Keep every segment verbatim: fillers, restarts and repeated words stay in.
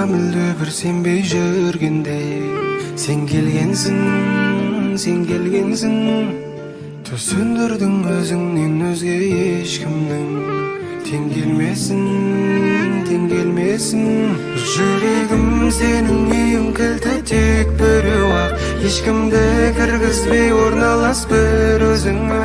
müldü bir senbey жүргенде Sen kelgensin, sen kelgensin Töz söndürdün özüңнен özge eşkimnin Teң kelmesin, teң kelmesin Жүрегім senin үйің кілті тек біреу-ақ Ешкімді кіргізбей орналас бір өзіңе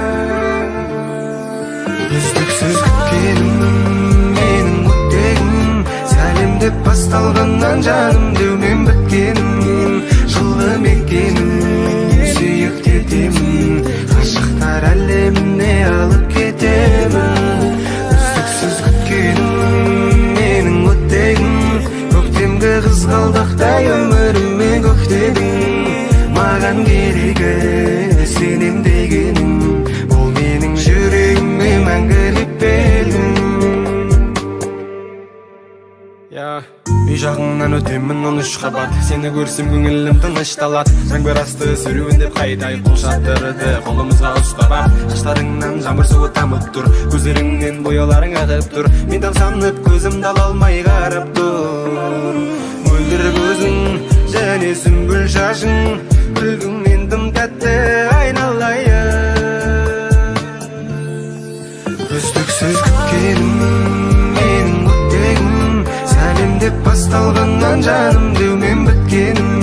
Үздіксіз күткенім менің өттегім Сәлемдеп басталғаннан жаным деумен біткенім Жылы мекенім сүйік кетемін Ғашықтар әлеміне алып кетемін Үздіксіз күткенім менің өттегім Көктемгі қызғалдақтай өміріме көктедің Маған керегі сенем дегенім Ол менің жүрегіме мәңгілік белгім Үй жағыңнан өтемін он үш қабат Сені көрсем көңілім тынышталат Жаңбыр асты сүруін деп қайдай қол шаттырды Қолымызға ұстап ап Шаштарыңнан жаңбыр суы тамып тұр Көздеріңнен бояуларың ағып тұр Мен тамсанып көзімді ала алмай қарап тұр Мөлдір көзің және сүмбіл шашың Күлгіңнен тым тәтті айналайын Үздіксіз күткенім менің өттегім Сәлемдеп басталғаннан жаным деумен біткенім